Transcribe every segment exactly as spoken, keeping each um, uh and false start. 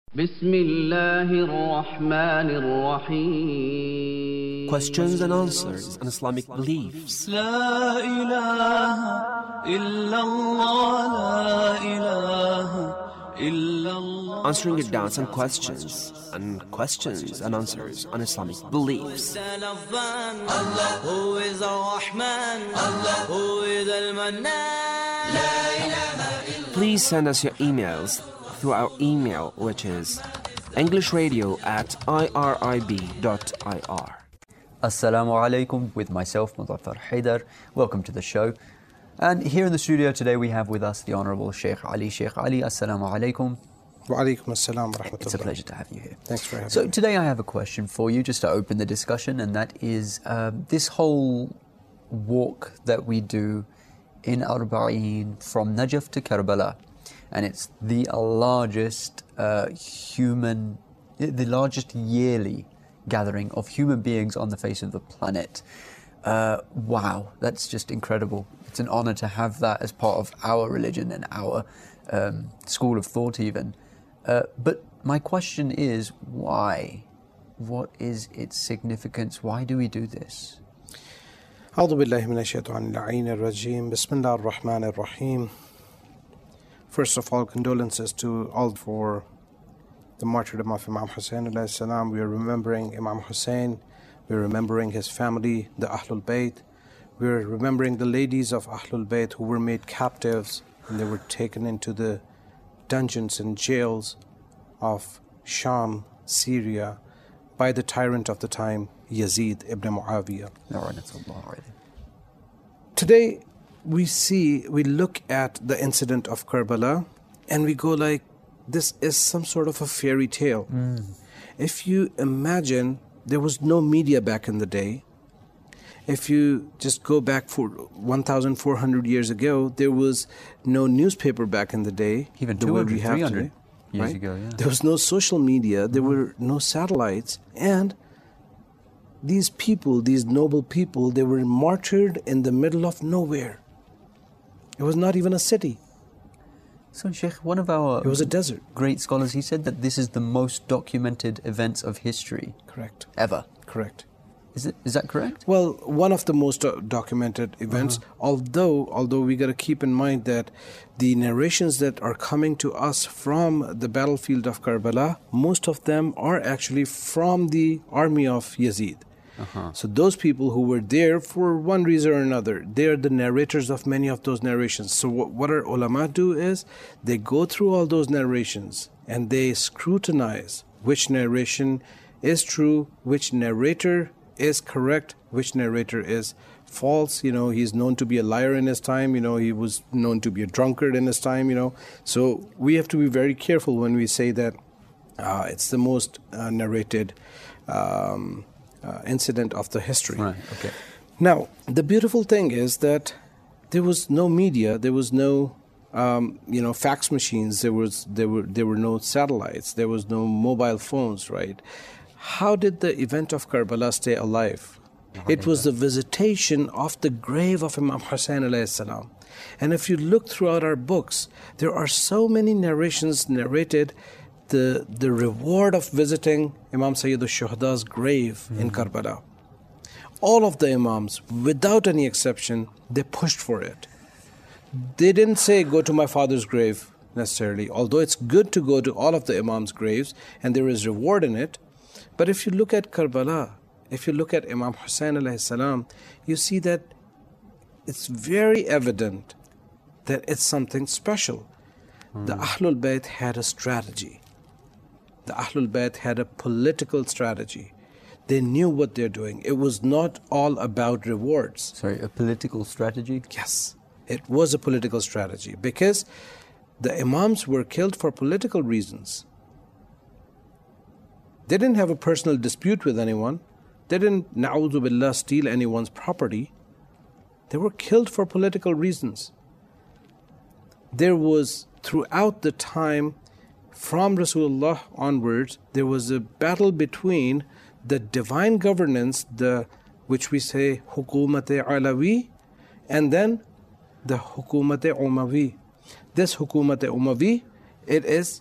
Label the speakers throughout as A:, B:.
A: بسم الله الرحمن الرحيم.
B: Questions and answers on Islamic beliefs.
C: لا إله إلا الله لا إله إلا الله.
B: Answering your doubts and questions, and questions and answers on Islamic beliefs.
C: Allah, who is Ar-Rahman, Allah, who is Al-Mannan. لا إله إلا.
B: Please send us your emails through our email, which is englishradio at irib dot i r.
D: Assalamu alaikum, with myself, Muzaffar Haidar. Welcome to the show. And here in the studio today we have with us the Honorable Sheikh Ali. Sheikh Ali, Assalamu alaikum.
E: Wa alaikum assalam wa rahmatullah.
D: It's a pleasure to have you here.
E: Thanks for having
D: so
E: me.
D: So today I have a question for you just to open the discussion, and that is uh, this whole walk that we do in Arba'een from Najaf to Karbala. And it's the largest uh, human, the largest yearly gathering of human beings on the face of the planet. Uh, wow, that's just incredible. It's an honor to have that as part of our religion and our um, school of thought even. Uh, but my question is, why? What is its significance? Why do we do this?
E: أعوذ بالله من الشيطان اللعين الرجيم. بسم الله الرحمن الرحيم. First of all, condolences to all for the martyrdom of Imam Hussein alayhi salam. We are remembering Imam Hussein. We are remembering his family, the Ahlul Bayt. We are remembering the ladies of Ahlul Bayt who were made captives and they were taken into the dungeons and jails of Sham, Syria, by the tyrant of the time, Yazid ibn Muawiyah. Today, we see, we look at the incident of Karbala and we go like, this is some sort of a fairy tale. Mm. If you imagine, there was no media back in the day. If you just go back for one thousand four hundred years ago, there was no newspaper back in the day.
D: Even two hundred, three hundred
E: today,
D: years
E: right?
D: ago, yeah.
E: There was no social media, there mm. were no satellites, and these people, these noble people, they were martyred in the middle of nowhere. It was not even a city.
D: So, Sheikh, one of our
E: it was a desert.
D: great scholars, he said that this is the most documented events of history.
E: Correct.
D: Ever.
E: Correct.
D: Is it? Is that correct?
E: Well, one of the most uh, documented events, uh-huh. although although we got to keep in mind that the narrations that are coming to us from the battlefield of Karbala, most of them are actually from the army of Yazid. Uh-huh. So those people who were there for one reason or another, they are the narrators of many of those narrations. So what, what our ulama do is, they go through all those narrations and they scrutinize which narration is true, which narrator is correct, which narrator is false. You know, he's known to be a liar in his time. You know, he was known to be a drunkard in his time, you know. So we have to be very careful when we say that uh, it's the most uh, narrated um Uh, incident of the history.
D: Right, okay.
E: Now, the beautiful thing is that there was no media, there was no, um, you know, fax machines, there was there were there were no satellites, there was no mobile phones, right? How did the event of Karbala stay alive? It was the visitation of the grave of Imam Hussein alayhi salam. And if you look throughout our books, there are so many narrations narrated the the reward of visiting Imam Sayyid al-Shuhada's grave mm-hmm. in Karbala. All of the Imams, without any exception, they pushed for it. They didn't say, go to my father's grave necessarily, although it's good to go to all of the Imams' graves and there is reward in it. But if you look at Karbala, if you look at Imam Hussein alayhi salam, you see that it's very evident that it's something special. Mm. The Ahlul Bayt had a strategy. The Ahlul Bayt had a political strategy. They knew what they're doing. It was not all about rewards.
D: Sorry, a political strategy?
E: Yes, it was a political strategy because the Imams were killed for political reasons. They didn't have a personal dispute with anyone. They didn't, na'udhu billah, steal anyone's property. They were killed for political reasons. There was, throughout the time, from Rasulullah onwards, there was a battle between the divine governance, the which we say Hukumat-e Alawi, and then the Hukumat-e Umawi. This Hukumat-e Umawi, it is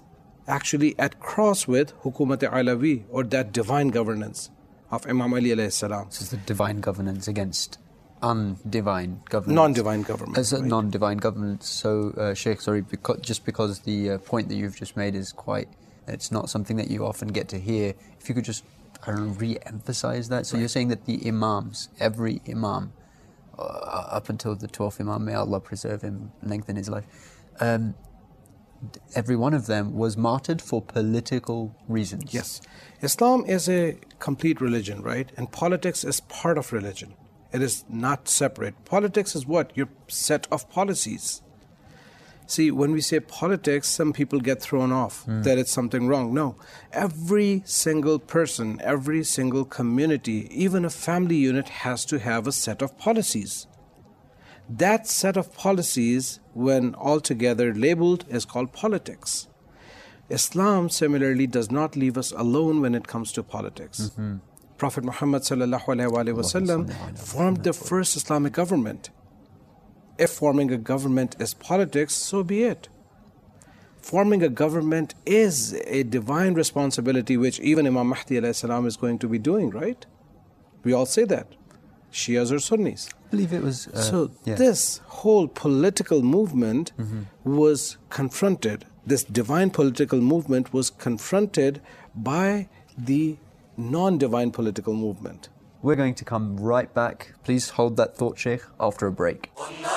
E: actually at cross with Hukumat Alawi, or that divine governance of Imam Ali alayhi salam.
D: This is the divine governance against undivine governance.
E: Non-divine government.
D: As a
E: right?
D: non-divine governance. So, uh, Sheikh, sorry, because, just because the uh, point that you've just made is quite, it's not something that you often get to hear. If you could just, I don't know, re-emphasize that. So right. You're saying that the imams, every imam, uh, up until the twelfth imam, may Allah preserve him, lengthen his life, um, every one of them was martyred for political reasons.
E: Yes. Islam is a complete religion, right? And politics is part of religion. It is not separate. Politics is what? Your set of policies. See, when we say politics, some people get thrown off mm. that it's something wrong. No. Every single person, every single community, even a family unit has to have a set of policies. That set of policies, when altogether labeled, is called politics. Islam, similarly, does not leave us alone when it comes to politics. Mm-hmm. Prophet Muhammad sallallahu alaihi wasallam formed the first Islamic government. If forming a government is politics, so be it. Forming a government is a divine responsibility, which even Imam Mahdi alayhi salam is going to be doing, right? We all say that. Shias or Sunnis.
D: I believe it was... Uh,
E: so
D: yeah.
E: this whole political movement mm-hmm. was confronted, this divine political movement was confronted by the non-divine political movement.
D: We're going to come right back. Please hold that thought, Sheikh, after a break.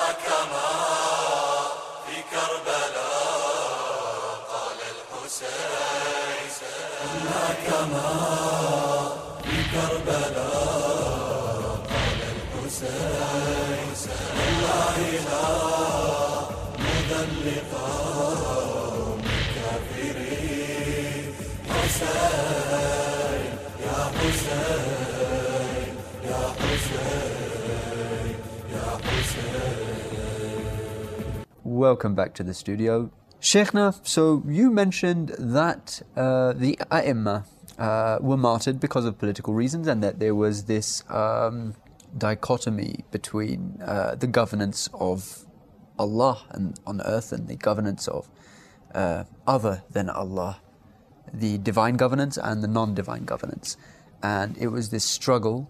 D: Welcome back to the studio. Sheikhna, so you mentioned that uh, the A'imma uh, were martyred because of political reasons, and that there was this um, dichotomy between uh, the governance of Allah and on earth and the governance of uh, other than Allah, the divine governance and the non-divine governance. And it was this struggle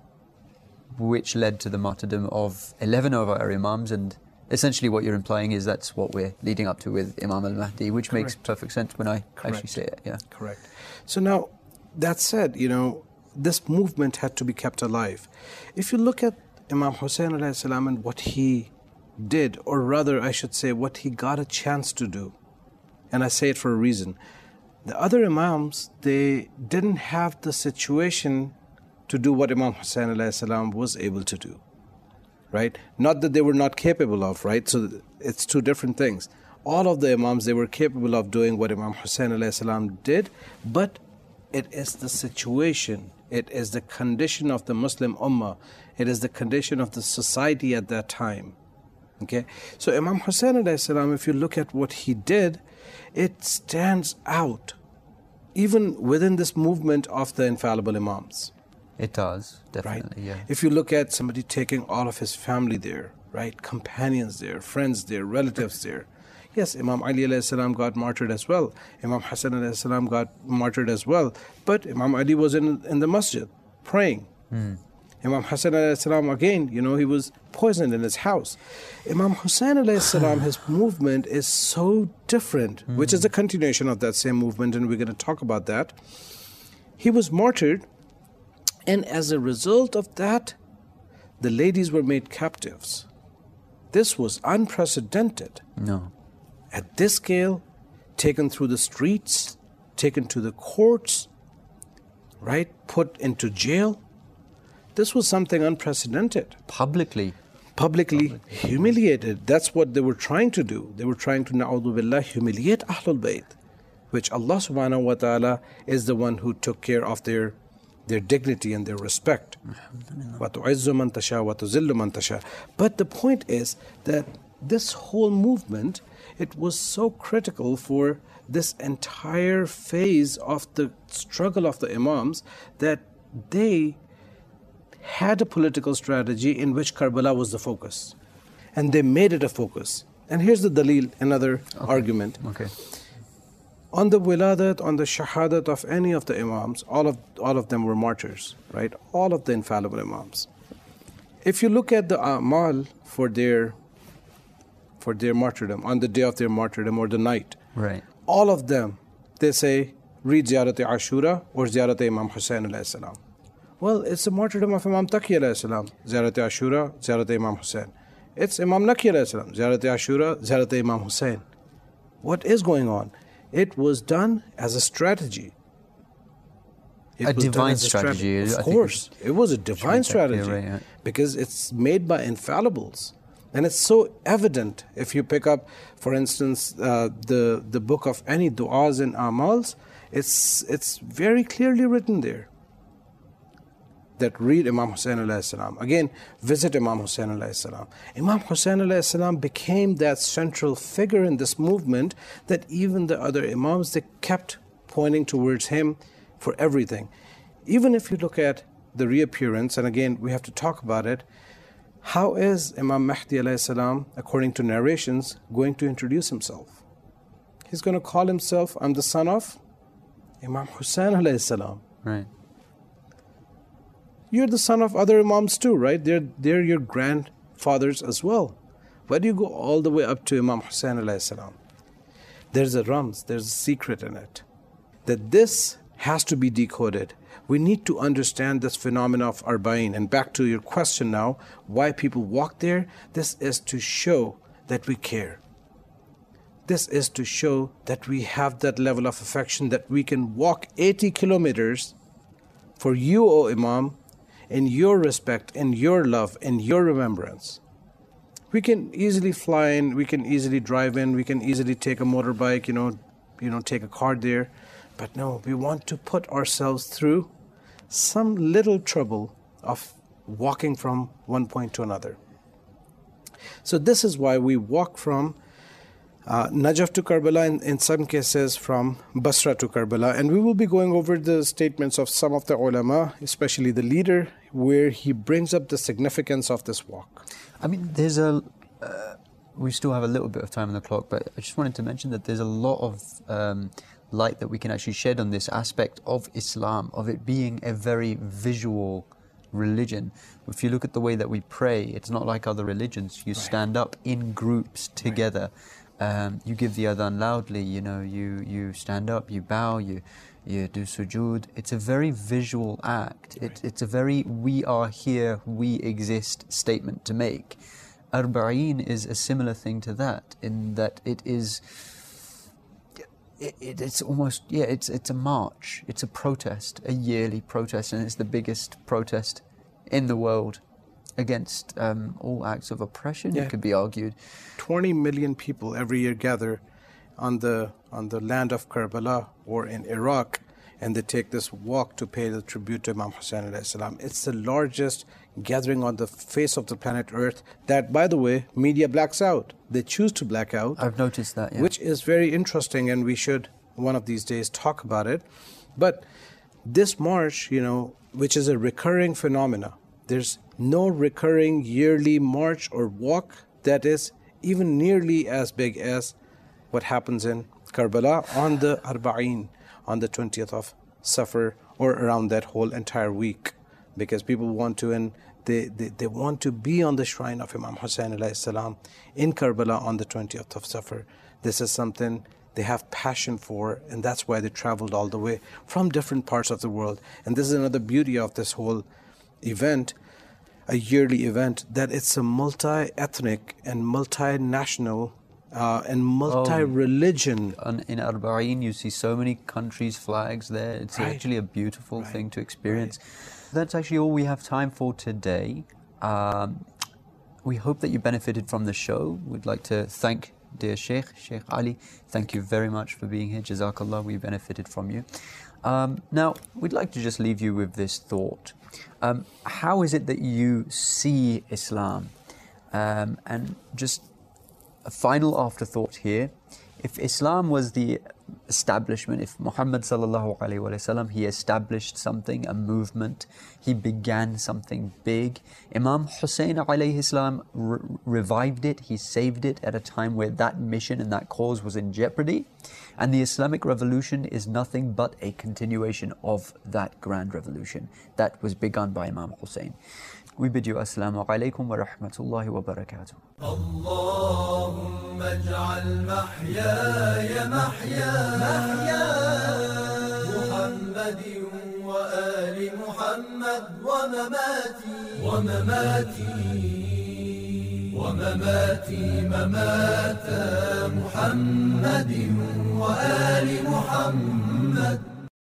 D: which led to the martyrdom of eleven of our Imams, and essentially what you're implying is that's what we're leading up to with Imam al-Mahdi, which Correct. Makes perfect sense when I Correct. Actually say it. Yeah.
E: Correct. So now, that said, you know, this movement had to be kept alive. If you look at Imam Hussein alayhi salam and what he did, or rather I should say what he got a chance to do, and I say it for a reason, the other Imams, they didn't have the situation to do what Imam Hussein alayhi salam was able to do. Right? Not that they were not capable of, right? So it's two different things. All of the Imams, they were capable of doing what Imam Hussein alayhi salam did, but it is the situation, it is the condition of the Muslim Ummah, it is the condition of the society at that time. Okay? So Imam Hussein alayhi salam, if you look at what he did, it stands out, even within this movement of the infallible Imams.
D: It does, definitely,
E: right?
D: yeah.
E: If you look at somebody taking all of his family there, right? Companions there, friends there, relatives there. Yes, Imam Ali alayhi salam got martyred as well. Imam Hassan alayhi salam got martyred as well. But Imam Ali was in, in the masjid praying. Mm. Imam Hassan alayhi salam, again, you know, he was poisoned in his house. Imam Hussein alayhi salam, his movement is so different, mm. which is a continuation of that same movement, and we're going to talk about that. He was martyred, and as a result of that, the ladies were made captives. This was unprecedented.
D: No.
E: At this scale, taken through the streets, taken to the courts, right? Put into jail. This was something unprecedented.
D: Publicly.
E: Publicly,
D: Publicly
E: humiliated. That's what they were trying to do. They were trying to, na'udhu billah, humiliate Ahlul Bayt, which Allah subhanahu wa ta'ala is the one who took care of their their dignity and their respect. But the point is that this whole movement, it was so critical for this entire phase of the struggle of the Imams that they had a political strategy in which Karbala was the focus. And they made it a focus. And here's the dalil, another
D: okay.
E: argument.
D: Okay.
E: On the wiladat, on the shahadat of any of the imams, all of all of them were martyrs, right? All of the infallible imams. If you look at the a'mal for their for their martyrdom, on the day of their martyrdom or the night,
D: right,
E: all of them, they say, read Ziyarat Ashura or Ziyarat Imam Hussain alayhi salam. Well, it's the martyrdom of Imam Taqi alayhi salam, Ziyarat Ashura, Ziyarat Imam Hussain. It's Imam Naqi alayhi salam, Ziyarat Ashura, Ziyarat Imam Hussain. What is going on? It was done as a strategy. It
D: a
E: was done
D: divine
E: as a
D: strategy.
E: Of
D: I think
E: course, it was a divine strategy
D: right, yeah.
E: because it's made by infallibles. And it's so evident if you pick up, for instance, uh, the the book of any du'as and amals, it's it's very clearly written there that read Imam Hussain alayhi salam. Again, visit Imam Hussain alayhi salam. Imam Hussain alayhi salam became that central figure in this movement that even the other imams, they kept pointing towards him for everything. Even if you look at the reappearance, and again, we have to talk about it, how is Imam Mahdi alayhi salam, according to narrations, going to introduce himself? He's going to call himself, I'm the son of Imam Hussain alayhi salam.
D: Right.
E: You're the son of other imams too, right? They're, they're your grandfathers as well. Why do you go all the way up to Imam Hussain alayhi salam? There's a rams, there's a secret in it. That this has to be decoded. We need to understand this phenomena of Arba'in. And back to your question now, why people walk there? This is to show that we care. This is to show that we have that level of affection that we can walk eighty kilometers for you, O Imam, in your respect, in your love, in your remembrance. We can easily fly in, we can easily drive in, we can easily take a motorbike, you know, you know, take a car there. But no, we want to put ourselves through some little trouble of walking from one point to another. So this is why we walk from uh, Najaf to Karbala, in, in some cases from Basra to Karbala. And we will be going over the statements of some of the ulama, especially the leader, where he brings up the significance of this walk.
D: I mean, there's a... Uh, we still have a little bit of time on the clock, but I just wanted to mention that there's a lot of um, light that we can actually shed on this aspect of Islam, of it being a very visual religion. If you look at the way that we pray, it's not like other religions. You right. stand up in groups together. Right. Um, you give the adhan loudly, you know, you, you stand up, you bow, you you do sujood. It's a very visual act. It, right. It's a very we are here, we exist statement to make. Arba'in is a similar thing to that, in that it is, it, it, it's almost, yeah, it's it's a march, it's a protest, a yearly protest, and it's the biggest protest in the world against um, all acts of oppression, yeah. It could be argued.
E: twenty million people every year gather on the on the land of Karbala or in Iraq, and they take this walk to pay the tribute to Imam Hussain alayhi salam. It's the largest gathering on the face of the planet Earth that, by the way, media blacks out. They choose to black out.
D: I've noticed that, yeah.
E: Which is very interesting, and we should, one of these days, talk about it. But this march, you know, which is a recurring phenomena, there's no recurring yearly march or walk that is even nearly as big as what happens in Karbala on the Arba'in, on the twentieth of Safar, or around that whole entire week. Because people want to, and they, they, they want to be on the shrine of Imam Hussain alayhi salam in Karbala on the twentieth of Safar. This is something they have passion for, and that's why they traveled all the way from different parts of the world. And this is another beauty of this whole event, a yearly event, that it's a multi-ethnic and multinational uh, and multi-religion.
D: Oh, in Arba'in, you see so many countries' flags there. It's right. actually a beautiful right. thing to experience. Right. That's actually all we have time for today. Um, we hope that you benefited from the show. We'd like to thank dear Sheikh, Sheikh Ali. Thank you very much for being here. Jazakallah, we benefited from you. Um, now, we'd like to just leave you with this thought. Um, how is it that you see Islam? Um, and just a final afterthought here. If Islam was the establishment. If Muhammad sallallahu alaihi wasallam, he established something, a movement, he began something big. Imam Hussein alayhi salam re- revived it, he saved it at a time where that mission and that cause was in jeopardy. And the Islamic revolution is nothing but a continuation of that grand revolution that was begun by Imam Hussein. We bid you Assalamu alaikum wa rahmatullahi wa barakatuh.
C: اللهم اجعل محياي محيا محيا محمد وآل محمد ومماتي ومماتي ومماتي ممات محمد وآل محمد